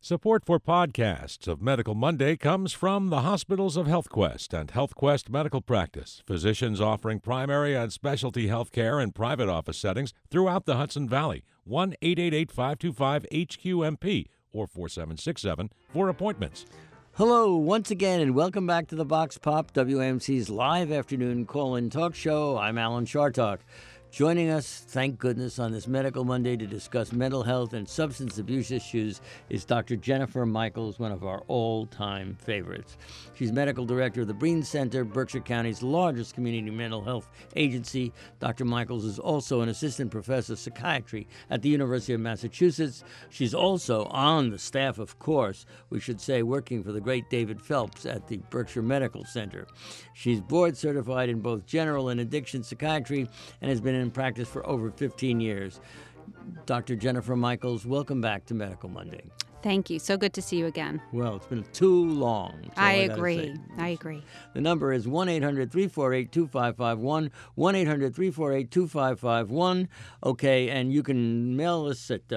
Support for podcasts of Medical Monday comes from the Hospitals of HealthQuest and HealthQuest Medical Practice, physicians offering primary and specialty health care in private office settings throughout the Hudson Valley. 1-888-525-HQMP or 4767 for appointments. Hello, once again, and welcome back to the Vox Pop, WAMC's live afternoon call-in talk show. I'm Alan Chartock. Joining us, thank goodness, on this Medical Monday to discuss mental health and substance abuse issues is Dr. Jennifer Michaels, one of our all-time favorites. She's medical director of the Breen Center, Berkshire County's largest community mental health agency. Dr. Michaels is also an assistant professor of psychiatry at the University of Massachusetts. She's also on the staff, of course, we should say, working for the great David Phelps at the Berkshire Medical Center. She's board certified in both general and addiction psychiatry and has been in practice for over 15 years. Dr. Jennifer Michaels, welcome back to Medical Monday. Thank you. So good to see you again. Well, it's been too long. I agree. The number is 1-800-348-2551, 1-800-348-2551. Okay, and you can mail us at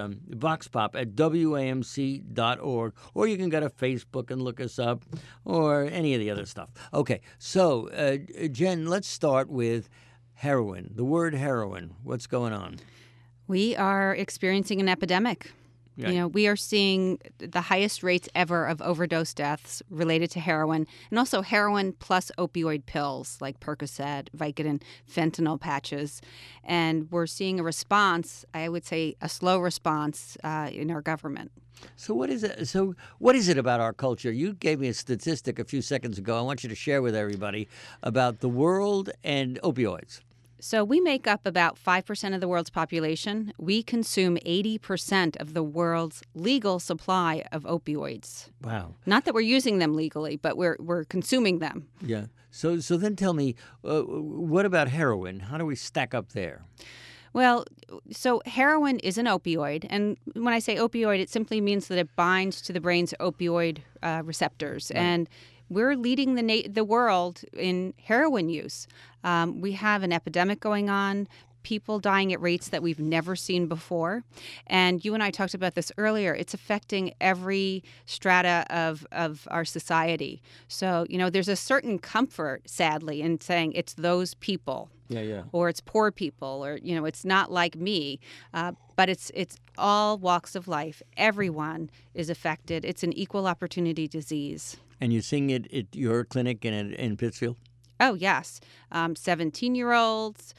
voxpop@wamc.org, or you can go to Facebook and look us up, or any of the other stuff. Okay, so, Jen, let's start with heroin. The word heroin. What's going on? We are experiencing an epidemic. Yeah. You know, we are seeing the highest rates ever of overdose deaths related to heroin, and also heroin plus opioid pills like Percocet, Vicodin, fentanyl patches. And we're seeing a response, I would say a slow response in our government. So what is it? So what is it about our culture? You gave me a statistic a few seconds ago. I want you to share with everybody about the world and opioids. So we make up about 5% of the world's population. We consume 80% of the world's legal supply of opioids. Wow. Not that we're using them legally, but we're consuming them. Yeah. So then tell me, what about heroin? How do we stack up there? Well, so heroin is an opioid, and when I say opioid, it simply means that it binds to the brain's opioid receptors, right. And we're leading the world in heroin use. We have an epidemic going on, people dying at rates that we've never seen before. And you and I talked about this earlier. It's affecting every strata of our society. So, you know, there's a certain comfort, sadly, in saying it's those people. Yeah. Or it's poor people, or, you know, it's not like me. But it's all walks of life. Everyone is affected. It's an equal opportunity disease. And you're seeing it at your clinic in Pittsfield? Oh, yes. 17-year-olds,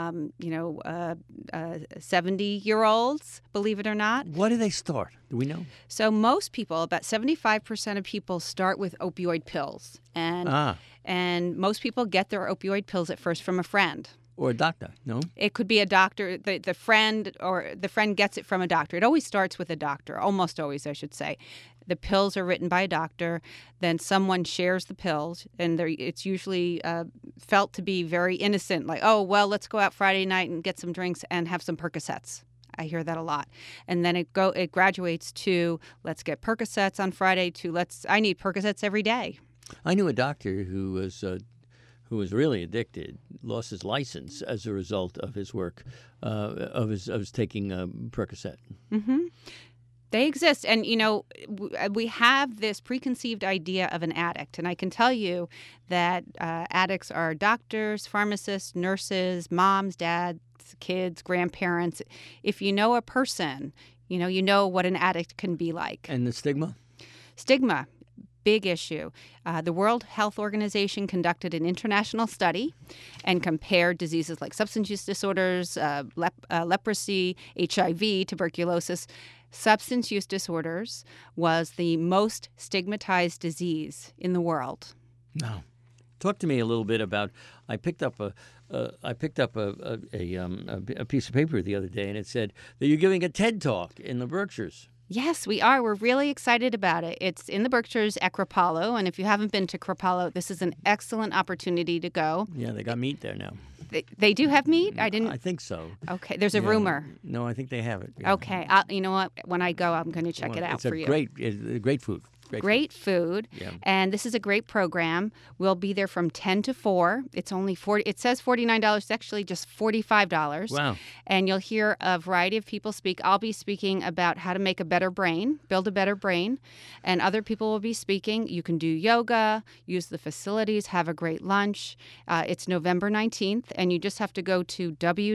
70-year-olds, believe it or not. Why do they start? Do we know? So most people, about 75% of people start with opioid pills. And most people get their opioid pills at first from a friend. Or a doctor, no? It could be a doctor. The friend gets it from a doctor. It always starts with a doctor, almost always, I should say. The pills are written by a doctor. Then someone shares the pills, and it's usually felt to be very innocent, like, oh, well, let's go out Friday night and get some drinks and have some Percocets. I hear that a lot. And then it graduates to, let's get Percocets on Friday, to I need Percocets every day. I knew a doctor who was really addicted, lost his license as a result of his work, of his taking Percocet. Mm-hmm. They exist. And, you know, we have this preconceived idea of an addict. And I can tell you that addicts are doctors, pharmacists, nurses, moms, dads, kids, grandparents. If you know a person, you know what an addict can be like. And the stigma? Stigma. Big issue. The World Health Organization conducted an international study and compared diseases like substance use disorders, leprosy, HIV, tuberculosis. Substance use disorders was the most stigmatized disease in the world. No. Talk to me a little bit about. I picked up a piece of paper the other day, and it said that you're giving a TED Talk in the Berkshires. Yes, we are. We're really excited about it. It's in the Berkshires at Kripalu, and if you haven't been to Kripalu, this is an excellent opportunity to go. Yeah, they got meat there now. They do have meat? I think so. Okay, there's a rumor. No, I think they have it. Yeah. Okay, you know what? When I go, I'm going to check it out for you. It's great food. great food. Yeah. And this is a great program. We'll be there from 10 to 4. It's only it says $49. It's actually just $45. Wow. And you'll hear a variety of people speak. I'll be speaking about how to make a better brain, build a better brain. And other people will be speaking. You can do yoga, use the facilities, have a great lunch. It's November 19th, and you just have to go to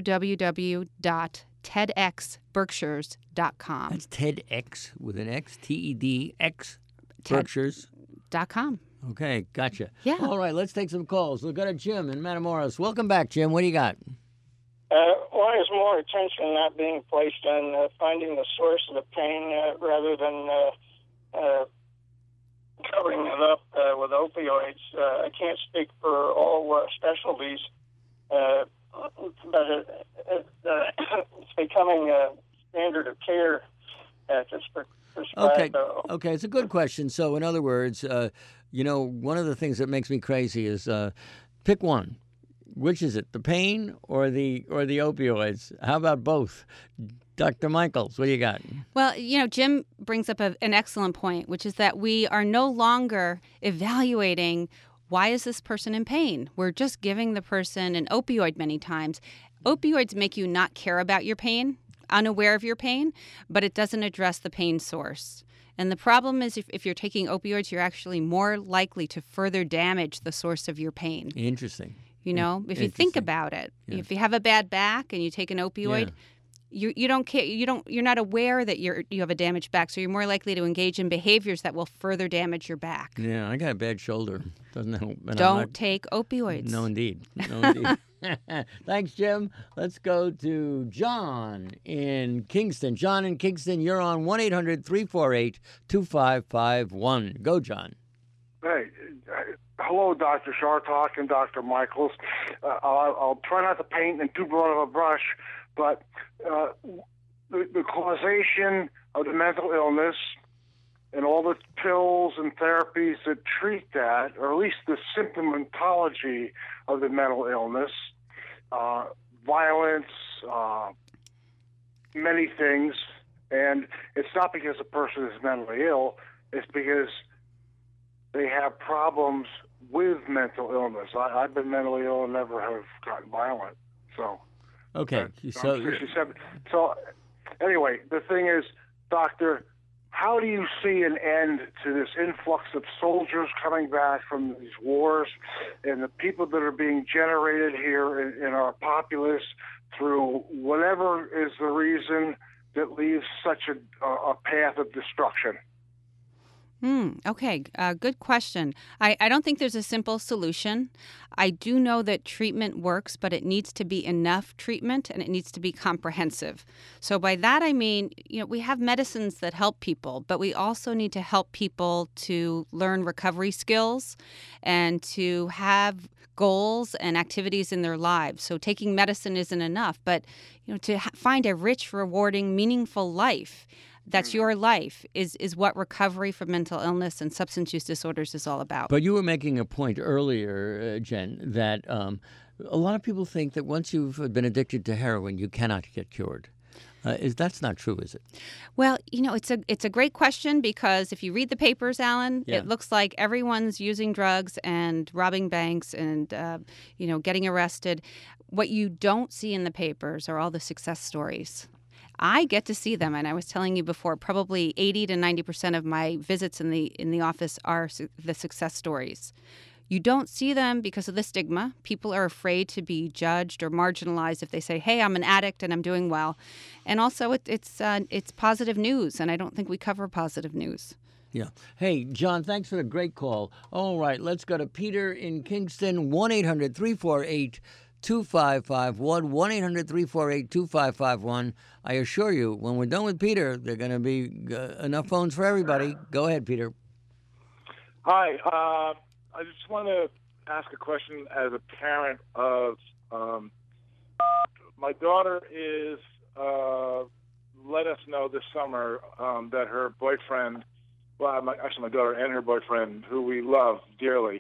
www.tedxberkshires.com. That's TEDx with an X, TEDx, Berkshires.com. Okay, gotcha. Yeah. All right, let's take some calls. We'll go to Jim in Matamoros. Welcome back, Jim. What do you got? Why is more attention not being placed on finding the source of the pain rather than covering it up with opioids? I can't speak for all specialties, but it's becoming a standard of care to prescribe. Okay, it's a good question. So, in other words, one of the things that makes me crazy is pick one. Which is it, the pain or the opioids? How about both? Dr. Michaels, what do you got? Well, Jim brings up an excellent point, which is that we are no longer evaluating why is this person in pain. We're just giving the person an opioid many times. Opioids make you not care about your pain, unaware of your pain, but it doesn't address the pain source. And the problem is if you're taking opioids, you're actually more likely to further damage the source of your pain. Interesting. If you think about it, if you have a bad back and you take an opioid, you don't care. You're not aware that you have a damaged back, so you're more likely to engage in behaviors that will further damage your back. Yeah, I got a bad shoulder. Doesn't help. Don't take opioids. No, indeed. Thanks, Jim. Let's go to John in Kingston. John in Kingston, you're on 1-800-348-2551. Go, John. Hey, hello, Dr. Chartok and Dr. Michaels. I'll try not to paint in too broad of a brush, but the causation of the mental illness and all the pills and therapies that treat that, or at least the symptomatology of the mental illness, violence, many things, and it's not because a person is mentally ill, it's because they have problems with mental illness. I've been mentally ill and never have gotten violent. So, okay. I'm 67. So, anyway, the thing is, Doctor, how do you see an end to this influx of soldiers coming back from these wars and the people that are being generated here in our populace through whatever is the reason that leaves such a path of destruction? Okay, good question. I don't think there's a simple solution. I do know that treatment works, but it needs to be enough treatment and it needs to be comprehensive. So by that I mean, we have medicines that help people, but we also need to help people to learn recovery skills and to have goals and activities in their lives. So taking medicine isn't enough, but to find a rich, rewarding, meaningful life that's your life is what recovery from mental illness and substance use disorders is all about. But you were making a point earlier, Jen, that a lot of people think that once you've been addicted to heroin, you cannot get cured. That's not true, is it? Well, it's a great question because if you read the papers, Alan, it looks like everyone's using drugs and robbing banks and getting arrested. What you don't see in the papers are all the success stories. I get to see them, and I was telling you before, probably 80 to 90% of my visits in the office are the success stories. You don't see them because of the stigma. People are afraid to be judged or marginalized if they say, "Hey, I'm an addict and I'm doing well," and also it's positive news, and I don't think we cover positive news. Yeah. Hey, John, thanks for the great call. All right, let's go to Peter in Kingston, 1-800-348-2551, 1-800-348-2551. I assure you, when we're done with Peter, there are going to be enough phones for everybody. Go ahead, Peter. Hi. I just want to ask a question as a parent of my daughter is let us know this summer that her boyfriend, my daughter and her boyfriend, who we love dearly,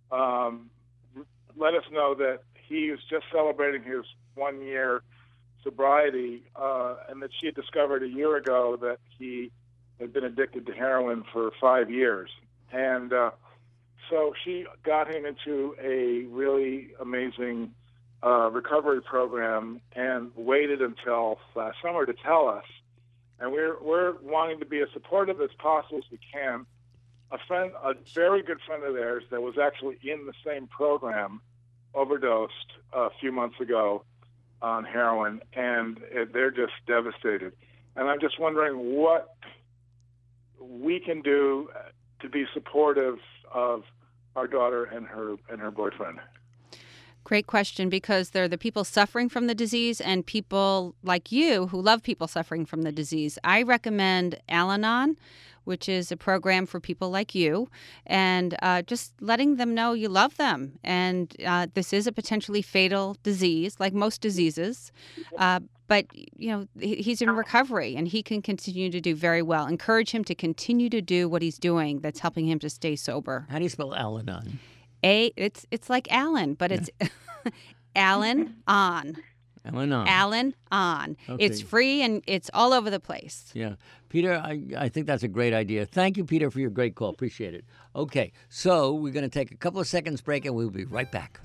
let us know that he was just celebrating his 1 year sobriety, and that she had discovered a year ago that he had been addicted to heroin for 5 years. And so she got him into a really amazing recovery program and waited until last summer to tell us. And we're wanting to be as supportive as possible as we can. A very good friend of theirs that was actually in the same program overdosed a few months ago on heroin, and they're just devastated. And I'm just wondering what we can do to be supportive of our daughter and her boyfriend. Great question, because they're the people suffering from the disease and people like you who love people suffering from the disease. I recommend Al-Anon, which is a program for people like you, and just letting them know you love them. And this is a potentially fatal disease, like most diseases. But, he's in recovery and he can continue to do very well. Encourage him to continue to do what he's doing that's helping him to stay sober. How do you spell Al-Anon? It's like Alan, but it's Alan on. Al-Anon. Alan on. Okay. It's free and it's all over the place. Yeah. Peter, I think that's a great idea. Thank you, Peter, for your great call. Appreciate it. Okay, so we're going to take a couple of seconds break and we'll be right back.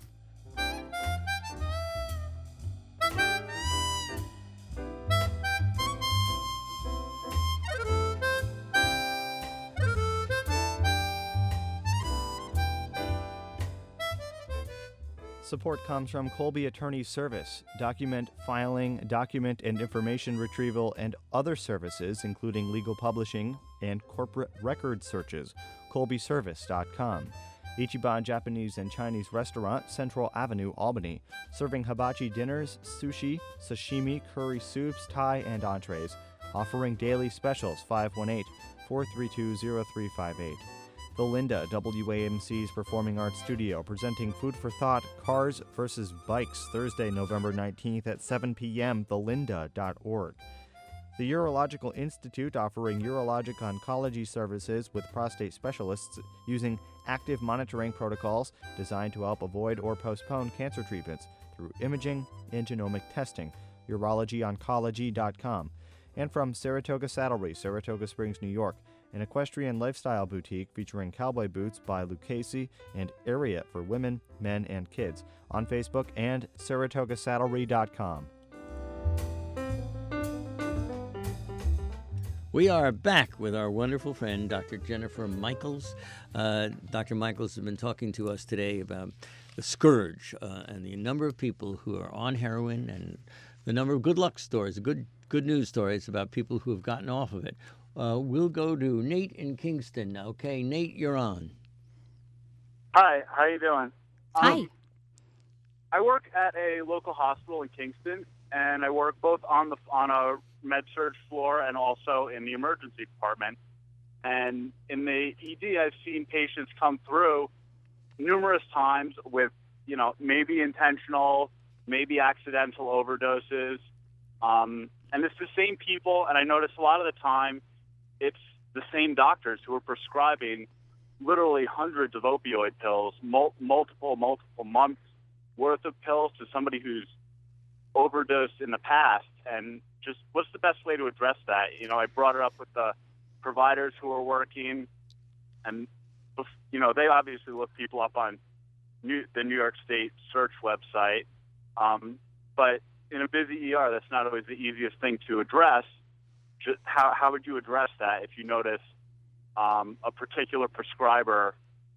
Support comes from Colby Attorney Service. Document filing, document and information retrieval, and other services, including legal publishing and corporate record searches. ColbyService.com. Ichiban Japanese and Chinese Restaurant, Central Avenue, Albany. Serving hibachi dinners, sushi, sashimi, curry soups, Thai, and entrees. Offering daily specials, 518-432-0358. The Linda, WAMC's Performing Arts Studio, presenting Food for Thought, Cars vs. Bikes, Thursday, November 19th at 7 p.m., thelinda.org. The Urological Institute, offering urologic oncology services with prostate specialists using active monitoring protocols designed to help avoid or postpone cancer treatments through imaging and genomic testing, urologyoncology.com. And from Saratoga Saddlery, Saratoga Springs, New York, an equestrian lifestyle boutique featuring cowboy boots by Lucchese and Ariat for women, men, and kids on Facebook and SaratogaSaddlery.com. We are back with our wonderful friend, Dr. Jennifer Michaels. Dr. Michaels has been talking to us today about the scourge and the number of people who are on heroin and the number of good luck stories, good news stories about people who have gotten off of it. We'll go to Nate in Kingston. Okay, Nate, you're on. Hi, how you doing? Hi. I work at a local hospital in Kingston, and I work both on a med-surg floor and also in the emergency department. And in the ED, I've seen patients come through numerous times with, maybe intentional, maybe accidental overdoses. And it's the same people, and I notice a lot of the time it's the same doctors who are prescribing literally hundreds of opioid pills, multiple months worth of pills to somebody who's overdosed in the past. And just what's the best way to address that? I brought it up with the providers who are working, and, they obviously look people up on the New York State search website. But in a busy ER, that's not always the easiest thing to address. Just how would you address that if you notice a particular prescriber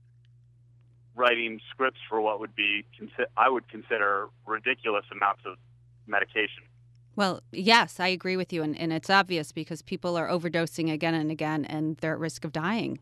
writing scripts for what would be I would consider ridiculous amounts of medication? Well, yes, I agree with you. And it's obvious because people are overdosing again and again, and they're at risk of dying.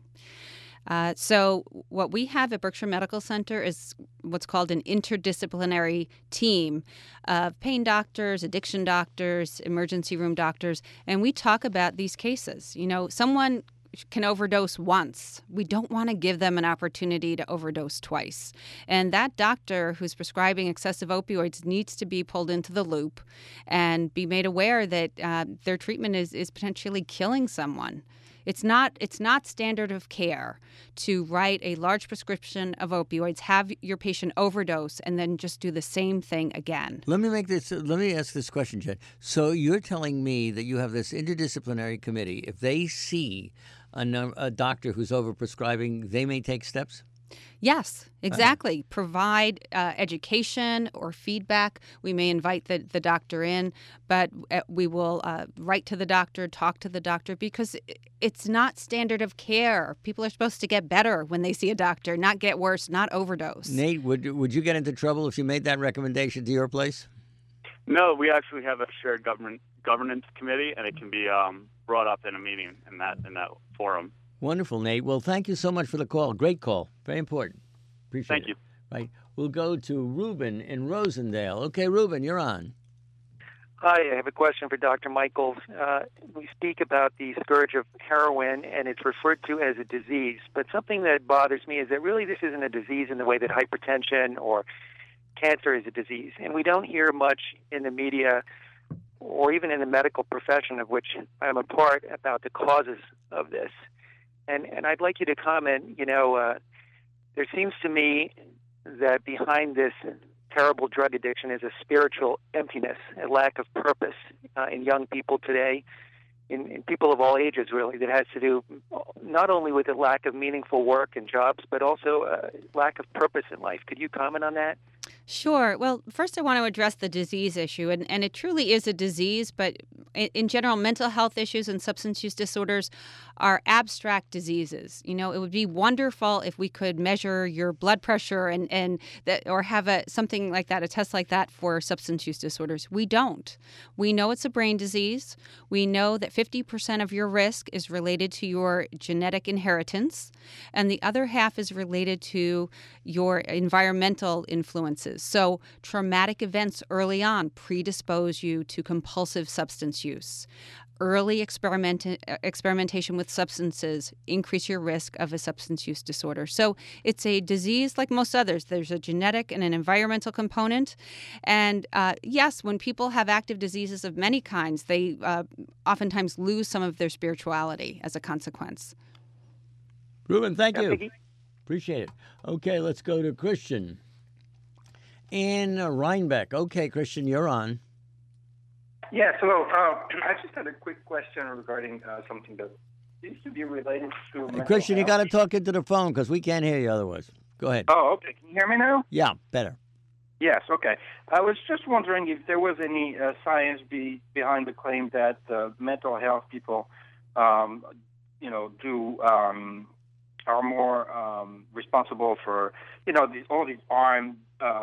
So what we have at Berkshire Medical Center is what's called an interdisciplinary team of pain doctors, addiction doctors, emergency room doctors, and we talk about these cases. Someone can overdose once. We don't want to give them an opportunity to overdose twice. And that doctor who's prescribing excessive opioids needs to be pulled into the loop and be made aware that their treatment is potentially killing someone. It's not standard of care to write a large prescription of opioids, have your patient overdose, and then just do the same thing again. Let me ask this question, Jen. So you're telling me that you have this interdisciplinary committee. If they see a doctor who's overprescribing, they may take steps? Yes, exactly. Provide education or feedback. We may invite the doctor in, but we will write to the doctor, talk to the doctor, because it's not standard of care. People are supposed to get better when they see a doctor, not get worse, not overdose. Nate, would you get into trouble if you made that recommendation to your place? No, we actually have a shared governance committee, and it can be brought up in a meeting in that forum. Wonderful, Nate. Well, thank you so much for the call. Great call. Very important. Appreciate it. Thank you. Right. We'll go to Ruben in Rosendale. Okay, Ruben, you're on. Hi, I have a question for Dr. Michaels. We speak about the scourge of heroin, and it's referred to as a disease. But something that bothers me is that really this isn't a disease in the way that hypertension or cancer is a disease. And we don't hear much in the media or even in the medical profession, of which I'm a part, about the causes of this. And I'd like you to comment, there seems to me that behind this terrible drug addiction is a spiritual emptiness, a lack of purpose in young people today, in people of all ages, really, that has to do not only with a lack of meaningful work and jobs, but also a lack of purpose in life. Could you comment on that? Sure. Well, first I want to address the disease issue, and it truly is a disease, but in general, mental health issues and substance use disorders are abstract diseases. It would be wonderful if we could measure your blood pressure or have something like that, a test like that for substance use disorders. We don't. We know it's a brain disease. We know that 50% of your risk is related to your genetic inheritance, and the other half is related to your environmental influences. So traumatic events early on predispose you to compulsive substance use. Early experimentation with substances increase your risk of a substance use disorder. So it's a disease like most others. There's a genetic and an environmental component. And yes, when people have active diseases of many kinds, they oftentimes lose some of their spirituality as a consequence. Ruben, thank you. Appreciate it. Okay, let's go to Christian in Rhinebeck. Okay, Christian, you're on. Yes, hello. I just had a quick question regarding something that seems to be related to mental Christian, health. you got to talk into the phone because we can't hear you otherwise. Go ahead. Oh, okay. Can you hear me now? Yeah, better. Yes, okay. I was just wondering if there was any science behind the claim that mental health people, are more responsible for, all these armed,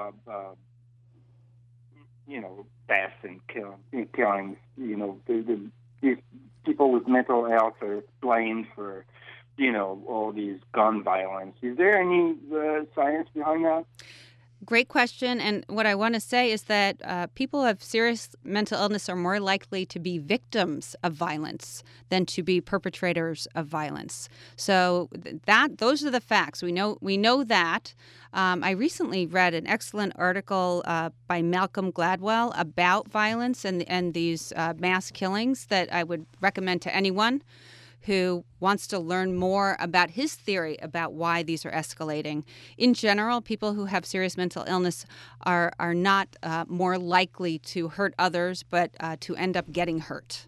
thefts and killings. These people with mental health are blamed for, all these gun violence. Is there any science behind that? Great question. And what I want to say is that people who have serious mental illness are more likely to be victims of violence than to be perpetrators of violence. So those are the facts. We know that. I recently read an excellent article by Malcolm Gladwell about violence and these mass killings that I would recommend to anyone who wants to learn more about his theory about why these are escalating. In general, people who have serious mental illness are not more likely to hurt others, but to end up getting hurt.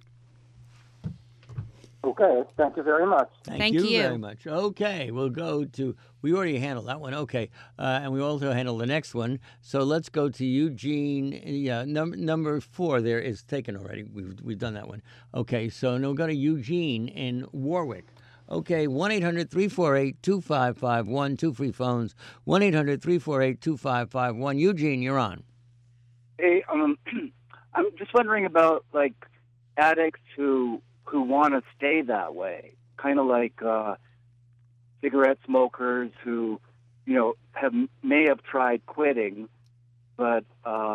Okay, thank you very much. Thank you very much. Okay, we'll go to, we already handled that one. Okay, and we also handled the next one. So let's go to Eugene. Yeah, number 4 there is taken already. We've done that one. Okay, so now we'll go to Eugene in Warwick. Okay, 1-800-348-2551, 2 free phones, 1-800-348-2551. Eugene, you're on. Hey, I'm just wondering about, addicts who want to stay that way, kind of like cigarette smokers who, may have tried quitting, but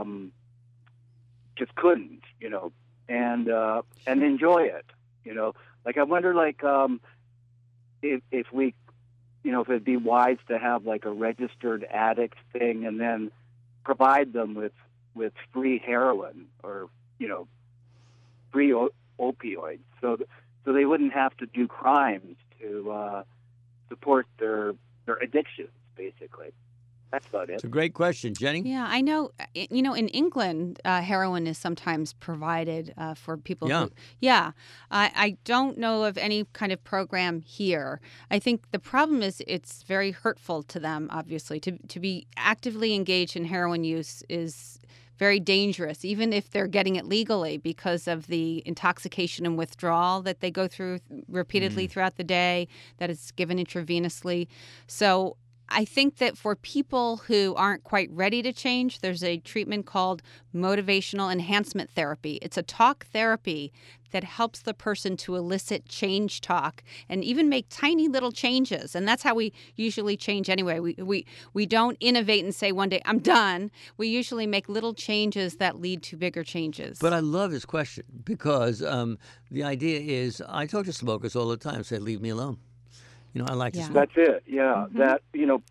just couldn't, and enjoy it, I wonder, if we, if it'd be wise to have a registered addict thing and then provide them with free heroin or, free opioids, so so they wouldn't have to do crimes to support their addictions, basically. That's about it. It's a great question, Jenny. Yeah, I know. You know, in England, heroin is sometimes provided for people. Yeah. I don't know of any kind of program here. I think the problem is it's very hurtful to them, obviously. To be actively engaged in heroin use is very dangerous, even if they're getting it legally, because of the intoxication and withdrawal that they go through repeatedly throughout the day, that is given intravenously. So I think that for people who aren't quite ready to change, there's a treatment called motivational enhancement therapy. It's a talk therapy that helps the person to elicit change talk and even make tiny little changes. And that's how we usually change anyway. We don't innovate and say one day, I'm done. We usually make little changes that lead to bigger changes. But I love his question because the idea is I talk to smokers all the time, say, leave me alone. You know, I like to smoke. That's it. Yeah. That,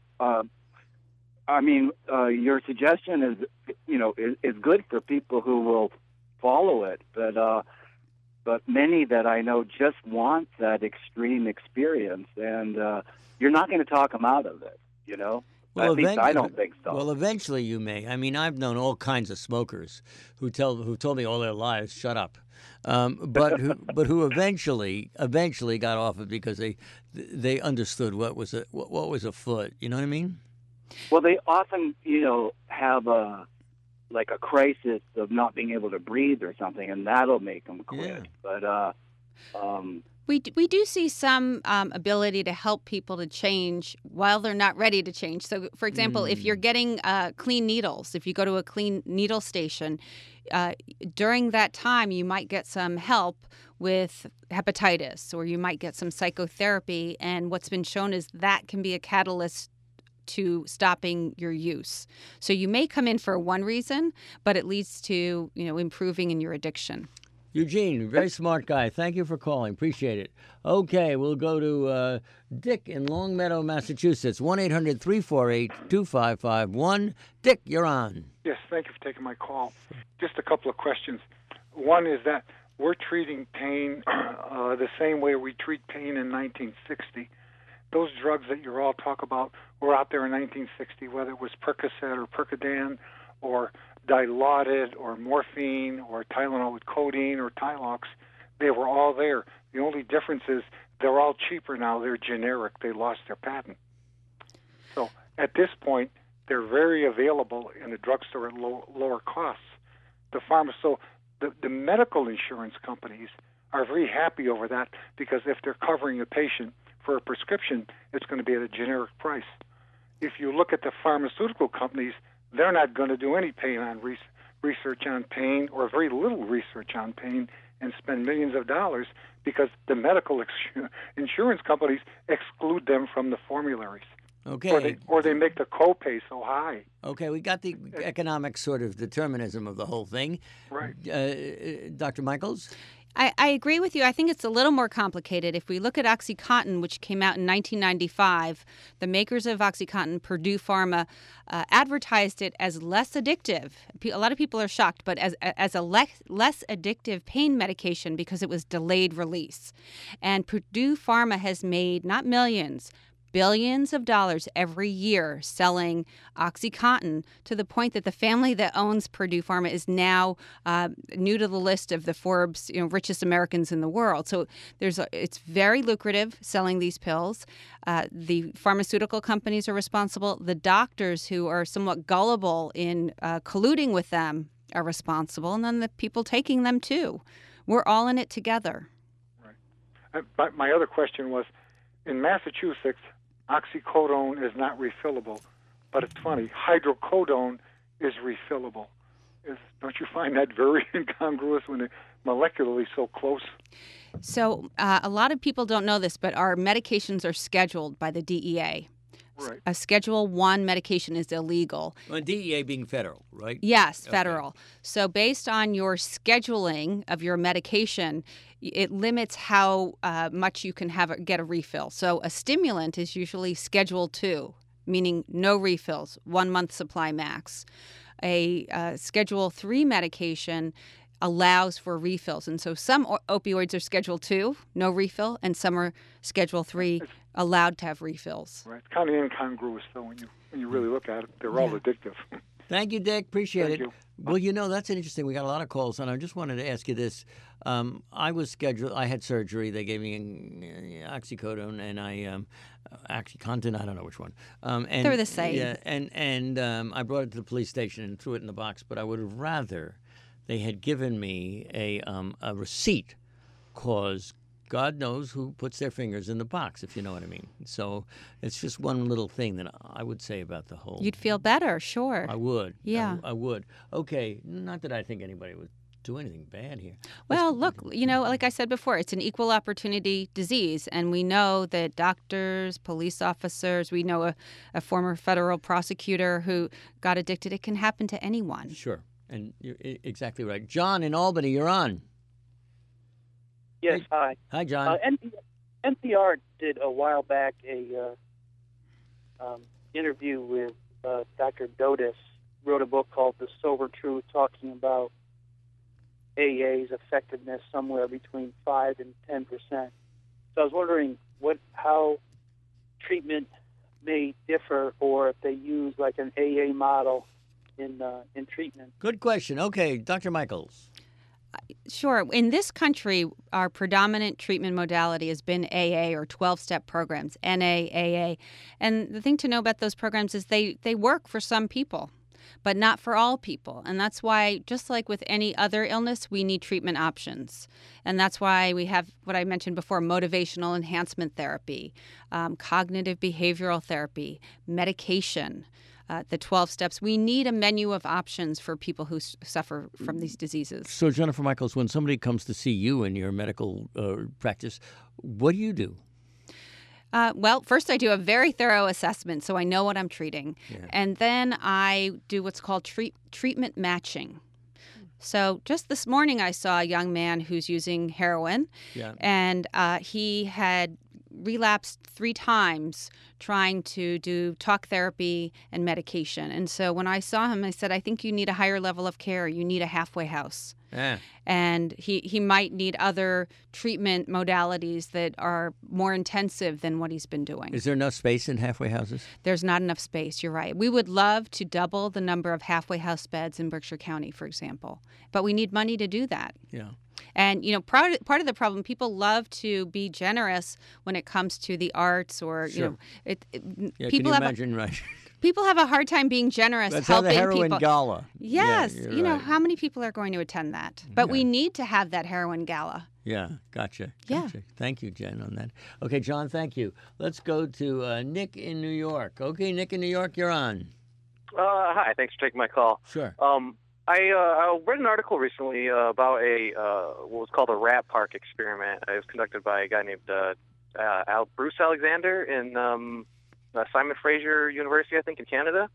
I mean, your suggestion is good for people who will follow it, but many that I know just want that extreme experience, and you're not going to talk them out of it. You know. Well, At least I don't think so. Well, eventually you may. I mean, I've known all kinds of smokers who told me all their lives, "Shut up," but who eventually got off it because they understood what was afoot. You know what I mean? Well, they often, have a crisis of not being able to breathe or something, and that'll make them quit. Yeah. But we do see some ability to help people to change while they're not ready to change. So, for example, if you're getting clean needles, if you go to a clean needle station, during that time you might get some help with hepatitis, or you might get some psychotherapy. And what's been shown is that can be a catalyst to stopping your use. So you may come in for one reason, but it leads to improving in your addiction. Eugene, very smart guy. Thank you for calling. Appreciate it. Okay, we'll go to Dick in Longmeadow, Massachusetts. 1-800-348-2551. Dick, you're on. Yes, thank you for taking my call. Just a couple of questions. One is that we're treating pain the same way we treat pain in 1960. Those drugs that you all talk about were out there in 1960, whether it was Percocet or Percodan or Dilaudid or morphine or Tylenol with codeine or Tylox. They were all there. The only difference is they're all cheaper now. They're generic. They lost their patent. So at this point, they're very available in the drugstore at lower costs. The medical insurance companies are very happy over that because if they're covering a patient for a prescription, it's going to be at a generic price. If you look at the pharmaceutical companies, they're not going to do any research on pain or very little research on pain and spend millions of dollars because the medical insurance companies exclude them from the formularies. Okay. Or they make the copay so high. Okay, we got the economic sort of determinism of the whole thing. Right. Dr. Michaels? I agree with you. I think it's a little more complicated. If we look at OxyContin, which came out in 1995, the makers of OxyContin, Purdue Pharma, advertised it as less addictive. A lot of people are shocked, but as a less addictive pain medication because it was delayed release. And Purdue Pharma has made not millions, billions of dollars every year selling OxyContin, to the point that the family that owns Purdue Pharma is now new to the list of the Forbes richest Americans in the world. So it's very lucrative selling these pills. The pharmaceutical companies are responsible. The doctors who are somewhat gullible in colluding with them are responsible, and then the people taking them too. We're all in it together. Right. But my other question was, in Massachusetts, oxycodone is not refillable, but it's funny, hydrocodone is refillable. Don't you find that very incongruous when they're molecularly so close? So a lot of people don't know this, but our medications are scheduled by the DEA. Right. A Schedule I medication is illegal. Well, DEA being federal, right? Yes, federal. Okay. So based on your scheduling of your medication, it limits how much you can get a refill. So a stimulant is usually Schedule II, meaning no refills, 1 month supply max. A Schedule III medication allows for refills. And so some opioids are Schedule 2, no refill, and some are Schedule 3, allowed to have refills. Right. It's kind of incongruous, though, when you really look at it. They're all addictive. Thank you, Dick. Appreciate Thank it. you. Well, that's interesting. We got a lot of calls, and I just wanted to ask you this. I was scheduled. I had surgery. They gave me oxycodone and OxyContin. I don't know which one. And they're the same. Yeah, and I brought it to the police station and threw it in the box. But I would have rather they had given me a receipt, cause God knows who puts their fingers in the box, if you know what I mean. So it's just one little thing that I would say about the whole. You'd feel better, sure. I would. Yeah. I would. Okay, not that I think anybody would do anything bad here. Well, look, like I said before, it's an equal opportunity disease, and we know that doctors, police officers, we know a former federal prosecutor who got addicted. It can happen to anyone. Sure, and you're exactly right. John in Albany, you're on. Yes, hi. Hi, John. NPR did a while back a interview with Dr. Dotis, wrote a book called The Sober Truth, talking about AA's effectiveness somewhere between 5 and 10%. So I was wondering how treatment may differ, or if they use like an AA model in treatment. Good question. Okay, Dr. Michaels. Sure. In this country, our predominant treatment modality has been AA or 12-step programs, NA, AA. And the thing to know about those programs is they work for some people, but not for all people. And that's why, just like with any other illness, we need treatment options. And that's why we have what I mentioned before, motivational enhancement therapy, cognitive behavioral therapy, medication, the 12 steps. We need a menu of options for people who suffer from these diseases. So, Jennifer Michaels, when somebody comes to see you in your medical practice, what do you do? Well, first I do a very thorough assessment, so I know what I'm treating. Yeah. And then I do what's called treatment matching. So just this morning I saw a young man who's using heroin, and he had relapsed 3 times trying to do talk therapy and medication. And so when I saw him, I said, I think you need a higher level of care. You need a halfway house. Yeah. And he might need other treatment modalities that are more intensive than what he's been doing. Is there enough space in halfway houses? There's not enough space, you're right. We would love to double the number of halfway house beds in Berkshire County, for example. But we need money to do that. Yeah. And, part of the problem, people love to be generous when it comes to the arts or, Sure. people have people have a hard time being generous. Let's helping have the heroin people. gala. Yes. Yeah, right. How many people are going to attend that? But we need to have that heroin gala. Yeah, gotcha. Yeah. Thank you, Jen, on that. Okay, John, thank you. Let's go to Nick in New York. Okay, Nick in New York, you're on. Hi, thanks for taking my call. Sure. I read an article recently about what was called a rat park experiment. It was conducted by a guy named Bruce Alexander in Simon Fraser University, I think, in Canada.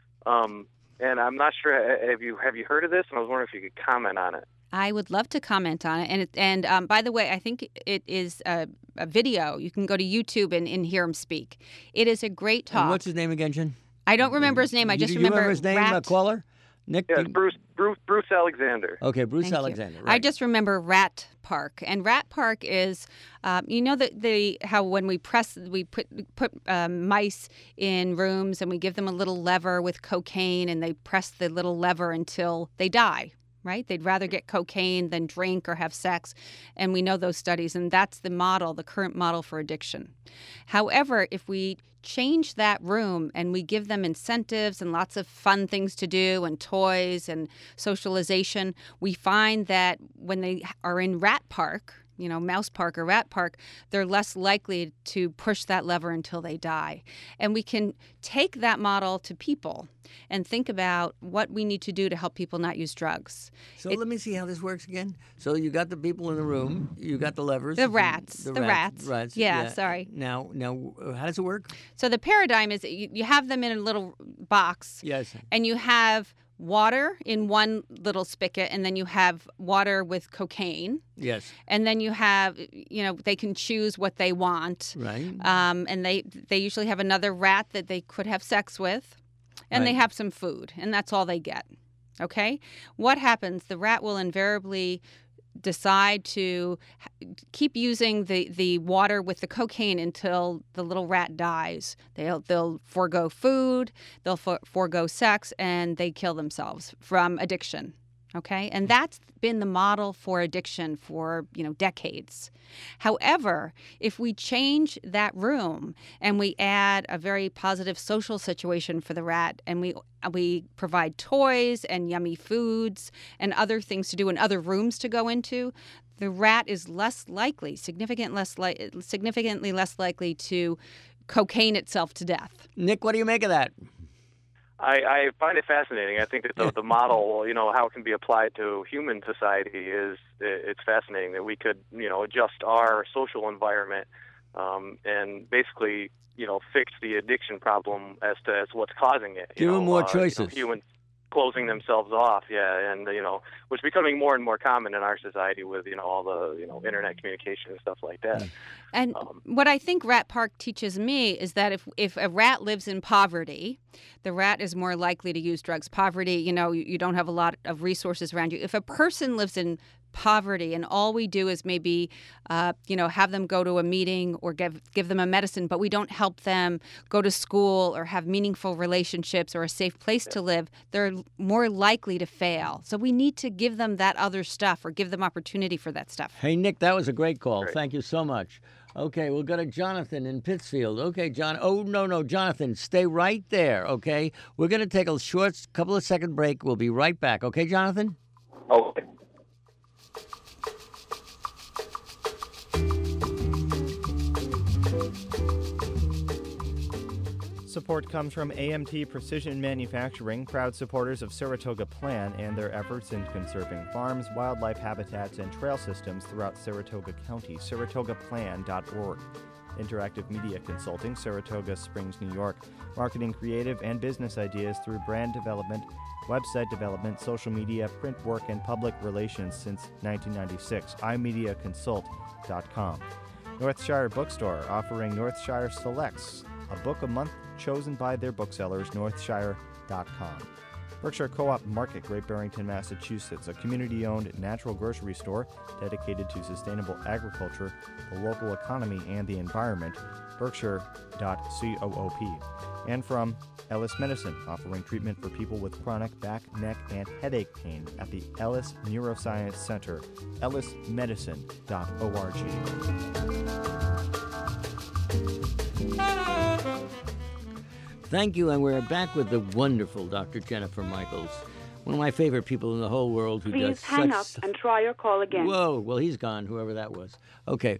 And I'm not sure. Have you heard of this? And I was wondering if you could comment on it. I would love to comment on it. And by the way, I think it is a video. You can go to YouTube and hear him speak. It is a great talk. And what's his name again, Jen? I don't remember his name. I just remember his name, Queller? Nick? Yeah, it's Bruce Alexander. Okay, Bruce Thank Alexander. you. Right. I just remember Rat Park, and Rat Park is, how when we put mice in rooms and we give them a little lever with cocaine, and they press the little lever until they die. Right? They'd rather get cocaine than drink or have sex. And we know those studies, and that's the model, the current model for addiction. However, if we change that room and we give them incentives and lots of fun things to do and toys and socialization, we find that when they are in Rat Park, Mouse Park or Rat Park, they're less likely to push that lever until they die. And we can take that model to people and think about what we need to do to help people not use drugs. So let me see how this works again. So you got the people in the room, you got the levers. The rats. The rats. Rats. Yeah, sorry. Now, how does it work? So the paradigm is that you have them in a little box. Yes. And you have water in one little spigot, and then you have water with cocaine. Yes. And then you have, they can choose what they want. Right. And they usually have another rat that they could have sex with, and they have some food, and that's all they get. Okay? What happens? The rat will invariably decide to keep using the water with the cocaine until the little rat dies. They'll forego food, they'll forego sex, and they kill themselves from addiction. Okay, and that's been the model for addiction for decades. However, if we change that room and we add a very positive social situation for the rat, and we provide toys and yummy foods and other things to do and other rooms to go into, the rat is significantly less likely to cocaine itself to death. Nick, what do you make of that? I find it fascinating. I think that the model, how it can be applied to human society it's fascinating that we could, adjust our social environment and basically, fix the addiction problem as to what's causing it. Give them more choices. Humans closing themselves off, and which is becoming more and more common in our society with all the internet communication and stuff like that. And what I think Rat Park teaches me is that if a rat lives in poverty, the rat is more likely to use drugs. Poverty, you don't have a lot of resources around you. If a person lives in poverty and all we do is maybe have them go to a meeting or give them a medicine, but we don't help them go to school or have meaningful relationships or a safe place to live, they're more likely to fail. So we need to give them that other stuff or give them opportunity for that stuff. Hey, Nick, that was a great call. Thank you so much. Okay, we'll go to Jonathan in Pittsfield. Okay, John. Oh, no, Jonathan, stay right there, okay? We're going to take a short couple of second break. We'll be right back. Okay, Jonathan? Okay. Support comes from AMT Precision Manufacturing, proud supporters of Saratoga Plan and their efforts in conserving farms, wildlife habitats, and trail systems throughout Saratoga County. SaratogaPlan.org. Interactive Media Consulting, Saratoga Springs, New York. Marketing creative and business ideas through brand development, website development, social media, print work, and public relations since 1996. iMediaConsult.com. Northshire Bookstore, offering Northshire Selects, a book a month chosen by their booksellers, northshire.com. Berkshire Co-op Market, Great Barrington, Massachusetts, a community-owned natural grocery store dedicated to sustainable agriculture, the local economy, and the environment, berkshire.coop. And from Ellis Medicine, offering treatment for people with chronic back, neck, and headache pain at the Ellis Neuroscience Center, ellismedicine.org. Thank you, and we're back with the wonderful Dr. Jennifer Michaels, one of my favorite people in the whole world who does such... Please hang up and try your call again. Whoa, well, he's gone, whoever that was. Okay,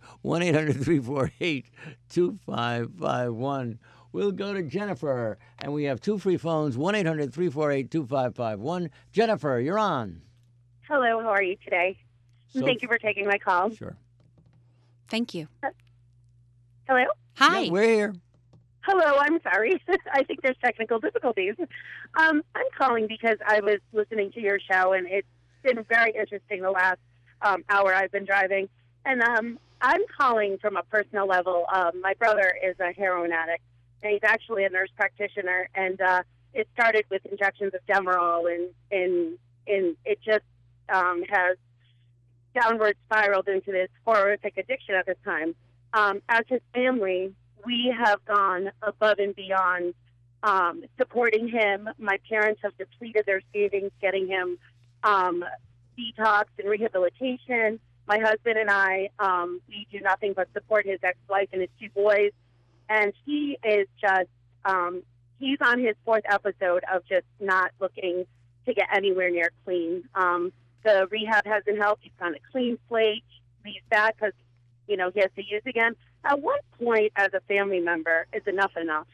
1-800-348-2551. We'll go to Jennifer, and we have two free phones, 1-800-348-2551. Jennifer, you're on. Hello, how are you today? Thank you for taking my call. Sure. Thank you. Hello? Hi. Yeah, we're here. Hello, I'm sorry. I think there's technical difficulties. I'm calling because I was listening to your show, and it's been very interesting the last hour I've been driving. And I'm calling from a personal level. My brother is a heroin addict, and he's actually a nurse practitioner. And it started with injections of Demerol, and it just has downward spiraled into this horrific addiction at this time. As his family, we have gone above and beyond supporting him. My parents have depleted their savings, getting him detox and rehabilitation. My husband and I, we do nothing but support his ex-wife and his two boys. And he is just, he's on his fourth episode of just not looking to get anywhere near clean. The rehab hasn't helped. He's on a clean slate. He's back because, he has to use again. At what point, as a family member, is enough enough?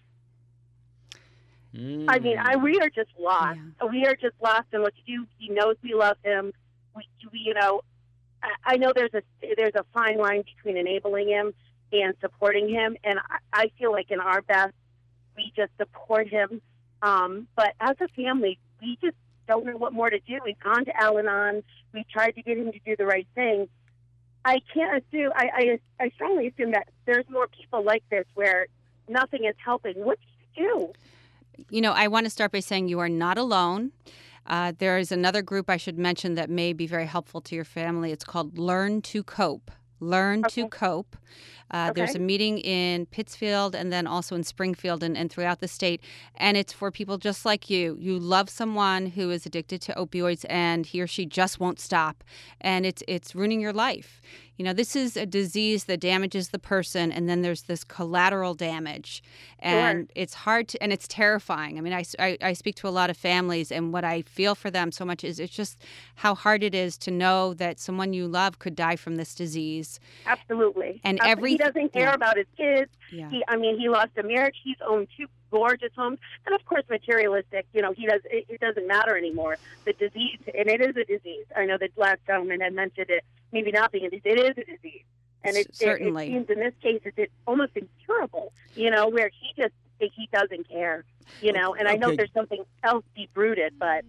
I mean, we are just lost. Yeah. We are just lost in what to do. He knows we love him. We I know there's a fine line between enabling him and supporting him, and I feel like in our best, we just support him. But as a family, we just don't know what more to do. We've gone to Al-Anon. We've tried to get him to do the right thing. I can't assume. I strongly assume that there's more people like this where nothing is helping. What do you do? I want to start by saying you are not alone. There is another group I should mention that may be very helpful to your family. It's called Learn to Cope. Learn to Cope. There's a meeting in Pittsfield and then also in Springfield and throughout the state. And it's for people just like you. You love someone who is addicted to opioids and he or she just won't stop. And it's ruining your life. You know, this is a disease that damages the person, and then there's this collateral damage. And it's hard to, and it's terrifying. I mean, I speak to a lot of families, and what I feel for them so much is it's just how hard it is to know that someone you love could die from this disease. Absolutely. And he doesn't care about his kids. Yeah. He lost a marriage. He's owned 2 gorgeous homes, and of course, materialistic. You know, it doesn't matter anymore. The disease, and it is a disease. I know that last gentleman had mentioned it. Maybe not being a disease. It is a disease, and it seems in this case it's almost incurable. You know, where he doesn't care. You know, and I know there's something else deep rooted, but.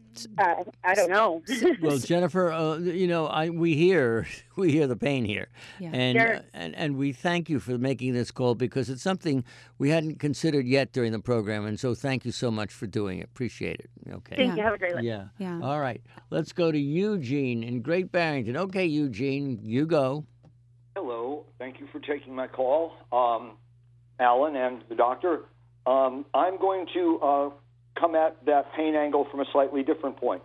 I don't know. Well, Jennifer, you know, we hear the pain here, and we thank you for making this call because it's something we hadn't considered yet during the program, and so thank you so much for doing it. Appreciate it. Okay. Thank you. Have a great day. Yeah. All right. Let's go to Eugene in Great Barrington. Okay, Eugene, you go. Hello. Thank you for taking my call, Alan and the doctor. I'm going to. Come at that pain angle from a slightly different point.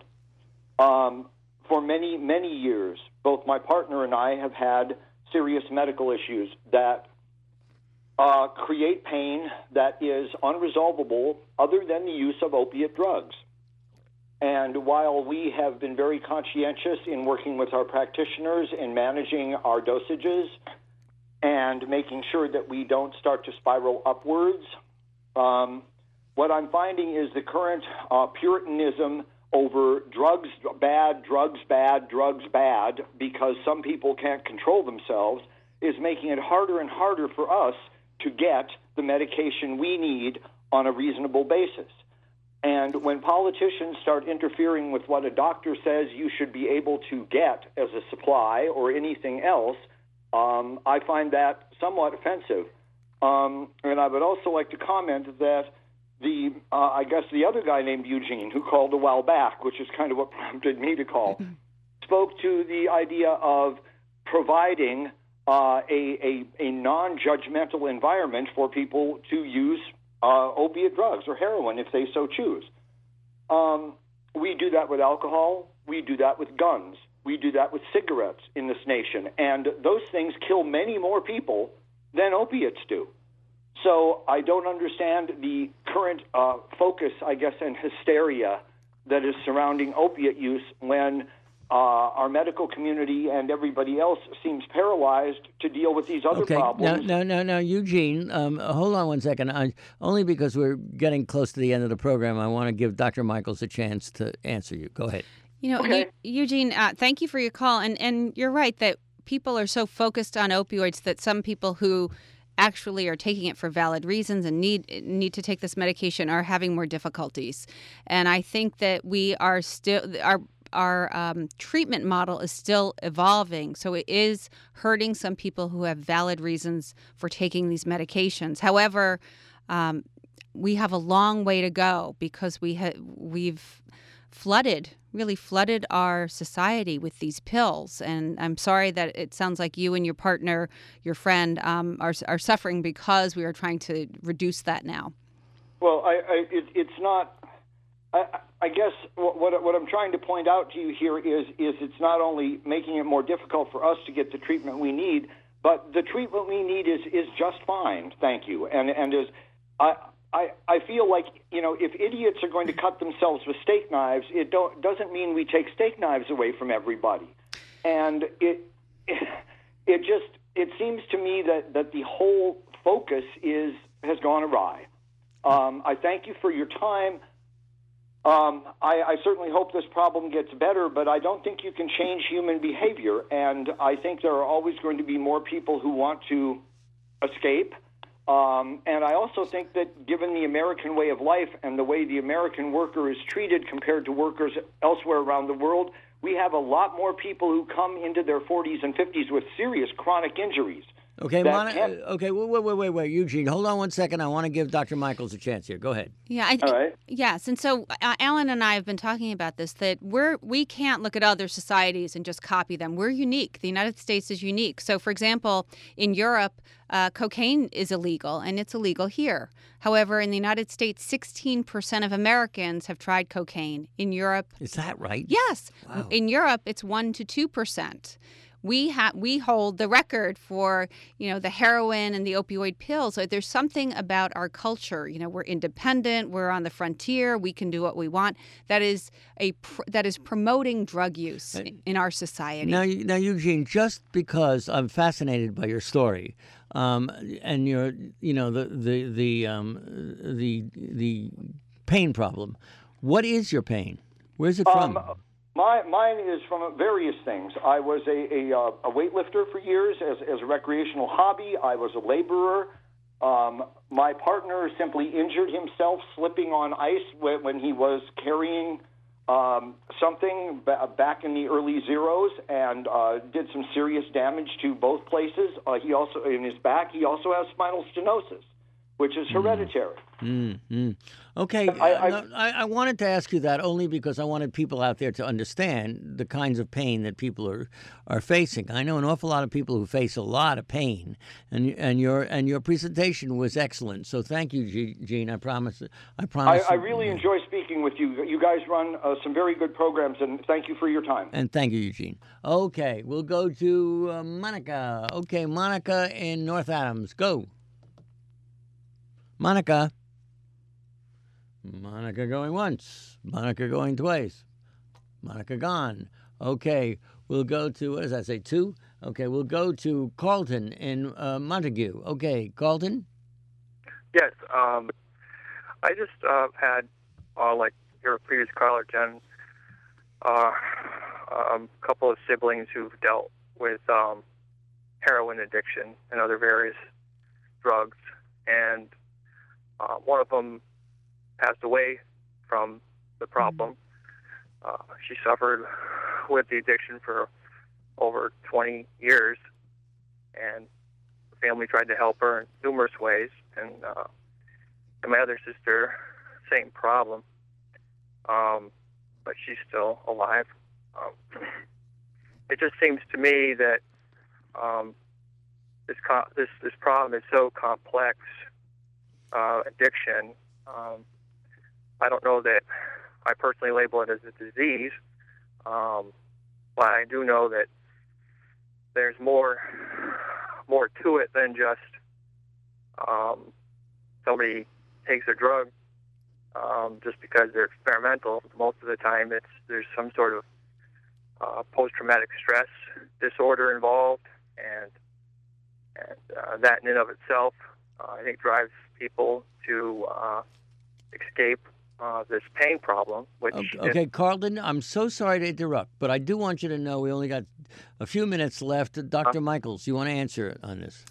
For many, many years, both my partner and I have had serious medical issues that create pain that is unresolvable other than the use of opiate drugs. And while we have been very conscientious in working with our practitioners in managing our dosages and making sure that we don't start to spiral upwards, what I'm finding is the current puritanism over drugs bad, drugs bad, drugs bad, because some people can't control themselves, is making it harder and harder for us to get the medication we need on a reasonable basis. And when politicians start interfering with what a doctor says you should be able to get as a supply or anything else, I find that somewhat offensive. And I would also like to comment that I guess the other guy named Eugene, who called a while back, which is kind of what prompted me to call, spoke to the idea of providing a non-judgmental environment for people to use opiate drugs or heroin if they so choose. We do that with alcohol. We do that with guns. We do that with cigarettes in this nation. And those things kill many more people than opiates do. So I don't understand the current focus, I guess, and hysteria that is surrounding opiate use when our medical community and everybody else seems paralyzed to deal with these other problems. Now, Eugene, hold on one second. Only because we're getting close to the end of the program, I want to give Dr. Michaels a chance to answer you. Go ahead. You know, Eugene, thank you for your call. And you're right that people are so focused on opioids that some people who actually are taking it for valid reasons and need to take this medication are having more difficulties. And I think that we are still our treatment model is still evolving. So it is hurting some people who have valid reasons for taking these medications. However, we have a long way to go because we've really flooded our society with these pills. And I'm sorry that it sounds like you and your partner, your friend, are suffering because we are trying to reduce that now. Well, it's not. I guess what I'm trying to point out to you here is it's not only making it more difficult for us to get the treatment we need, but the treatment we need is just fine, thank you. And is I feel like, you know, if idiots are going to cut themselves with steak knives, it doesn't mean we take steak knives away from everybody. And it seems to me that the whole focus has gone awry. I thank you for your time. I certainly hope this problem gets better, but I don't think you can change human behavior. And I think there are always going to be more people who want to escape. And I also think that given the American way of life and the way the American worker is treated compared to workers elsewhere around the world, we have a lot more people who come into their 40s and 50s with serious chronic injuries Okay, that can- okay, wait, Eugene, hold on one second. I want to give Dr. Michaels a chance here. Go ahead. Yeah, All right. yes, and so Alan and I have been talking about this, that we can't look at other societies and just copy them. We're unique. The United States is unique. So, for example, in Europe, cocaine is illegal, and it's illegal here. However, in the United States, 16% of Americans have tried cocaine. In Europe, is that right? Yes. Wow. In Europe, it's 1 to 2%. We hold the record for, the heroin and the opioid pills. So there's something about our culture. We're independent. We're on the frontier. We can do what we want. That is promoting drug use in our society. Now, Eugene, just because I'm fascinated by your story, and your, the pain problem. What is your pain? Where's it from? Mine is from various things. I was a weightlifter for years as a recreational hobby. I was a laborer. My partner simply injured himself slipping on ice when he was carrying something back in the early zeros, and did some serious damage to both places. He also, in his back, he also has spinal stenosis, which is hereditary. Okay, I wanted to ask you that only because I wanted people out there to understand the kinds of pain that people are facing. I know an awful lot of people who face a lot of pain, and your presentation was excellent. So thank you, Gene. I promise. I really enjoy speaking with you. You guys run some very good programs, and thank you for your time. And thank you, Eugene. Okay, we'll go to Monica. Okay, Monica in North Adams. Go. Monica going once. Monica going twice. Monica gone. Okay, we'll go to, what does that say, 2? Okay, we'll go to Carlton in Montague. Okay, Carlton? Yes, I just had, like your previous caller, Jen, a couple of siblings who've dealt with heroin addiction and other various drugs, and one of them passed away from the problem. She suffered with the addiction for over 20 years, and the family tried to help her in numerous ways. And my other sister, same problem, but she's still alive. It just seems to me that this problem is so complex. Addiction. I don't know that I personally label it as a disease, but I do know that there's more to it than just somebody takes a drug just because they're experimental. Most of the time, there's some sort of post-traumatic stress disorder involved, and that in and of itself, I think, drives people to escape this pain problem. Which okay, Carlton, I'm so sorry to interrupt, but I do want you to know we only got a few minutes left. Dr. Michaels, you want to answer on this?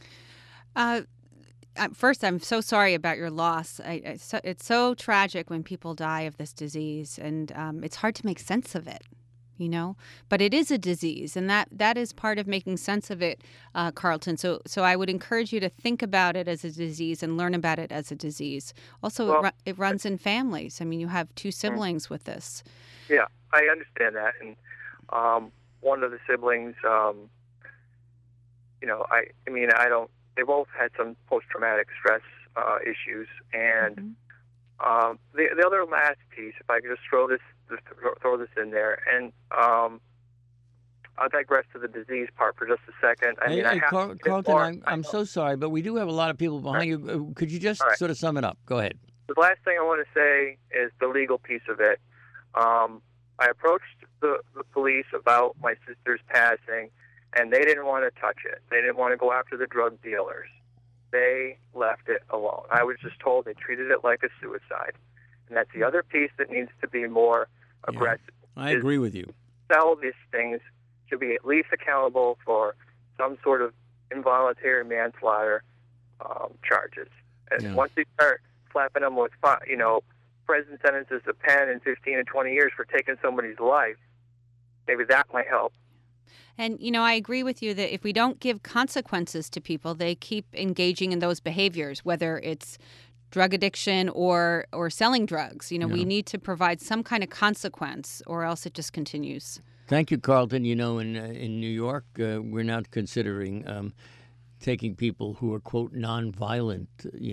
First, I'm so sorry about your loss. It's so tragic when people die of this disease, and it's hard to make sense of it. But it is a disease, and that is part of making sense of it, Carlton. So I would encourage you to think about it as a disease and learn about it as a disease. Also, it runs in families. I mean, you have 2 siblings with this. Yeah, I understand that. And one of the siblings, they both had some post-traumatic stress issues. And the other last piece, if I could just throw this in there, and I'll digress to the disease part for just a second. Carlton, I'm so sorry, but we do have a lot of people behind you. Could you just sort of sum it up? Go ahead. The last thing I want to say is the legal piece of it. I approached the police about my sister's passing, and they didn't want to touch it. They didn't want to go after the drug dealers. They left it alone. I was just told they treated it like a suicide. And that's the other piece that needs to be more aggressive. I agree with you. All these things should be at least accountable for some sort of involuntary manslaughter charges. And once you start slapping them with, prison sentences of 10 and 15 and 20 years for taking somebody's life, maybe that might help. And, I agree with you that if we don't give consequences to people, they keep engaging in those behaviors, whether it's drug addiction or selling drugs. We need to provide some kind of consequence or else it just continues. Thank you, Carlton. In New York, we're now considering taking people who are, quote, nonviolent,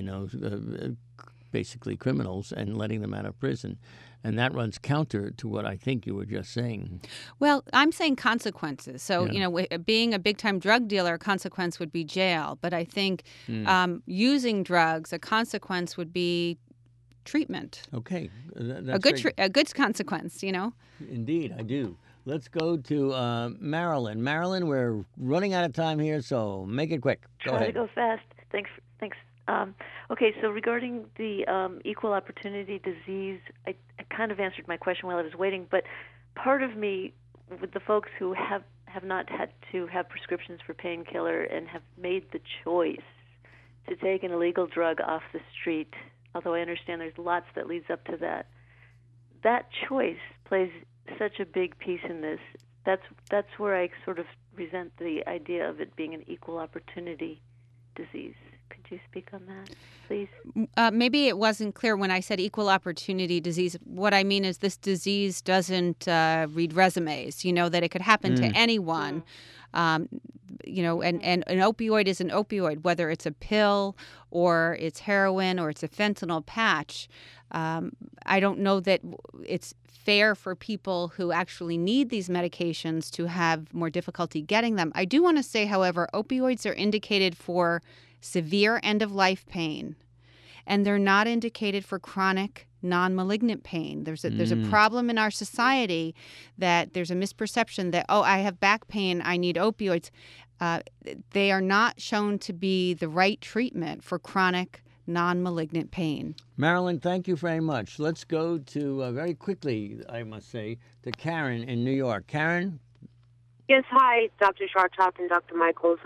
basically criminals, and letting them out of prison. And that runs counter to what I think you were just saying. Well, I'm saying consequences. So, being a big-time drug dealer, a consequence would be jail. But I think using drugs, a consequence would be treatment. Okay. A good consequence, Indeed, I do. Let's go to Marilyn. Marilyn, we're running out of time here, so make it quick. Go ahead. Try to go fast. Thanks. Okay, so regarding the equal opportunity disease, I kind of answered my question while I was waiting, but part of me, with the folks who have not had to have prescriptions for painkiller and have made the choice to take an illegal drug off the street, although I understand there's lots that leads up to that choice plays such a big piece in this. That's where I sort of resent the idea of it being an equal opportunity disease. Could you speak on that, please? Maybe it wasn't clear when I said equal opportunity disease. What I mean is this disease doesn't read resumes, that it could happen to anyone. And an opioid is an opioid, whether it's a pill or it's heroin or it's a fentanyl patch. I don't know that it's fair for people who actually need these medications to have more difficulty getting them. I do want to say, however, opioids are indicated for severe end-of-life pain, and they're not indicated for chronic, non-malignant pain. There's a problem in our society that there's a misperception that, I have back pain, I need opioids. They are not shown to be the right treatment for chronic, non-malignant pain. Marilyn, thank you very much. Let's go to, very quickly, I must say, to Karen in New York. Karen? Yes, hi, Dr. Chartok and Dr. Michaels.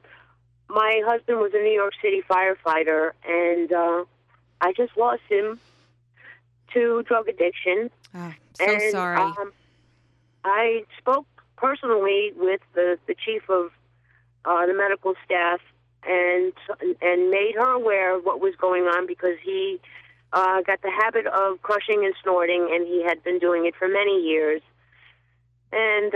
My husband was a New York City firefighter, and I just lost him to drug addiction. Sorry. I spoke personally with the chief of the medical staff and made her aware of what was going on because he got the habit of crushing and snorting, and he had been doing it for many years. And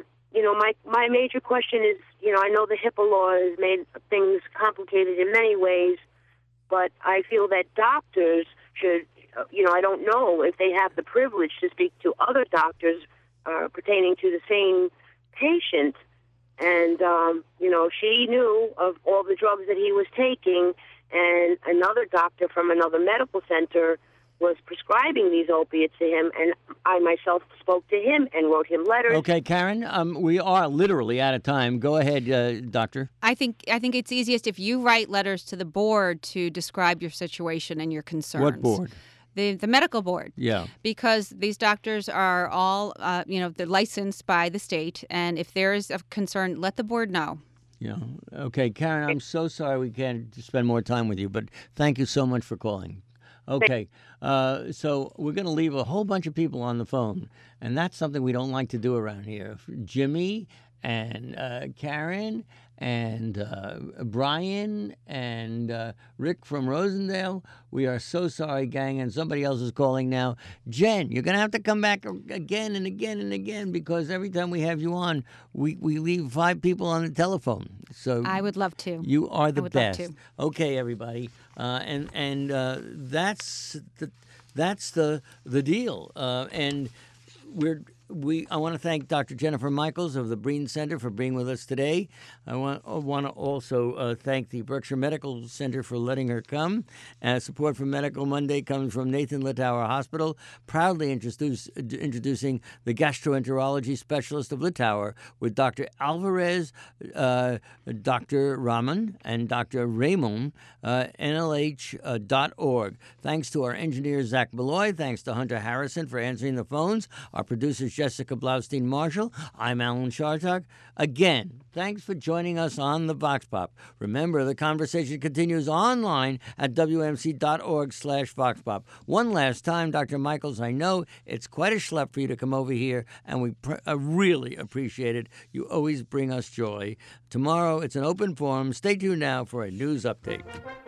my major question is, I know the HIPAA law has made things complicated in many ways, but I feel that doctors should, I don't know if they have the privilege to speak to other doctors pertaining to the same patient. And, she knew of all the drugs that he was taking, and another doctor from another medical center was prescribing these opiates to him, and I myself spoke to him and wrote him letters. Okay, Karen, we are literally out of time. Go ahead, doctor. I think it's easiest if you write letters to the board to describe your situation and your concerns. What board? The medical board. Yeah. Because these doctors are all, they're licensed by the state, and if there is a concern, let the board know. Yeah. Okay, Karen, I'm so sorry we can't spend more time with you, but thank you so much for calling. Okay, so we're going to leave a whole bunch of people on the phone, and that's something we don't like to do around here. Jimmy and Karen and Brian and Rick from Rosendale, we are so sorry, gang, and somebody else is calling now. Jen, you're going to have to come back again and again and again because every time we have you on, we leave 5 people on the telephone. So I would love to. You are the best. Love to. Okay, everybody, and that's the deal, and I want to thank Dr. Jennifer Michaels of the Breen Center for being with us today. I want to also thank the Berkshire Medical Center for letting her come. Support for Medical Monday comes from Nathan Littauer Hospital, proudly introducing the gastroenterology specialist of Littauer with Dr. Alvarez, Dr. Rahman, and Dr. Raymond, NLH.org. Thanks to our engineer, Zach Malloy. Thanks to Hunter Harrison for answering the phones. Our producers, Jessica Blaustein-Marshall. I'm Alan Chartok. Again, thanks for joining us on the Vox Pop. Remember, the conversation continues online at wmc.org/VoxPop. One last time, Dr. Michaels, I know it's quite a schlep for you to come over here, and we really appreciate it. You always bring us joy. Tomorrow, it's an open forum. Stay tuned now for a news update.